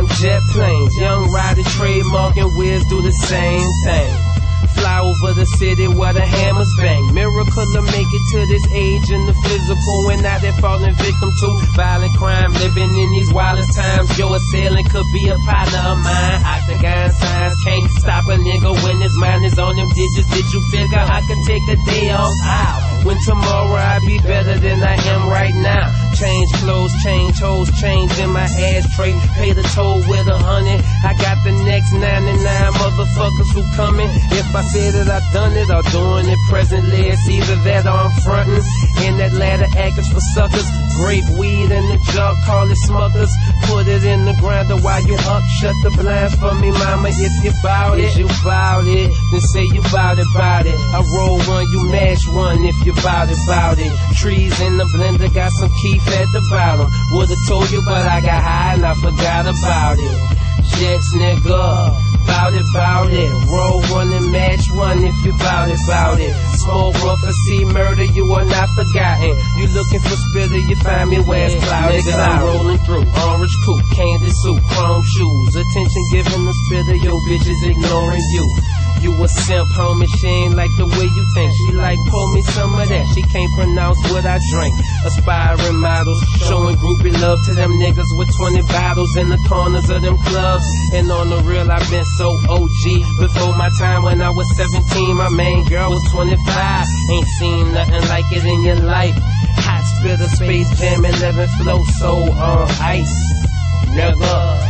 jet planes, young rider trademark and Wiz do the same thing. Fly over the city where the hammers bang. Miracle to make it to this age in the physical, and now they're falling victim to violent crime. Living in these wildest times, your assailant could be a partner of mine. Octagon signs can't stop a nigga when his mind is on them digits. Did you figure I could take a day off out? When tomorrow I'll be better than I am right now. Change clothes, change hoes, change in my ashtray. Pay the toll with 100. I got the next 99 motherfuckers who coming. If I say that I done it, or doing it presently, it's either that or I'm frontin'. In that ladder actors for suckers. Grape weed in the jar, call it Smuckers. Put it in the grinder while you up. Shut the blinds for me, mama, if you bout it. If you bout it, then say you bout it, bout it. I roll one, you mash one, if you bout it, bout it. Trees in the blender, got some Keef at the bottom. Would've told you, but I got high and I forgot about it. Jets, nigga, bout it. Roll one and match one if you bout it. Smoke rough and see murder, you are not forgotten. You looking for spitter, you find me where it's cloudy. Nigga, I'm rolling through, orange coupe, candy suit, chrome shoes. Attention given the spitter, your bitch is ignoring you. You a simp, homie, she ain't like the way you think. She like, pull me some of that, she can't pronounce what I drink. Aspiring models, showing groupie love to them niggas with 20 bottles in the corners of them clubs. And on the real, I've been so OG. Before my time when I was 17, my main girl was 25. Ain't seen nothing like it in your life. Hot spitter, Space Jam 11 flow, so on ice. Nigga.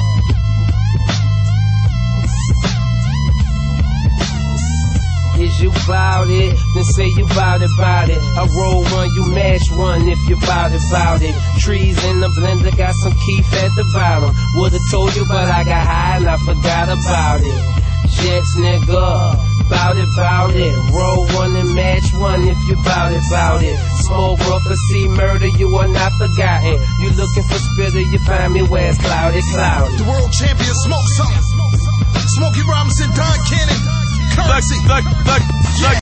Is you bout it? Then say you bout it. I roll one, you mash one if you bout it. Trees in the blender, got some Keef at the bottom. Would've told you, but I got high and I forgot about it. Jets, nigga, bout it. Roll one and match one if you bout it. Smoke rough and see murder, you are not forgotten. You looking for spitter, you find me where it's cloudy. The world champion Smoke something. Smokey Robinson, Don Cannon. Currency.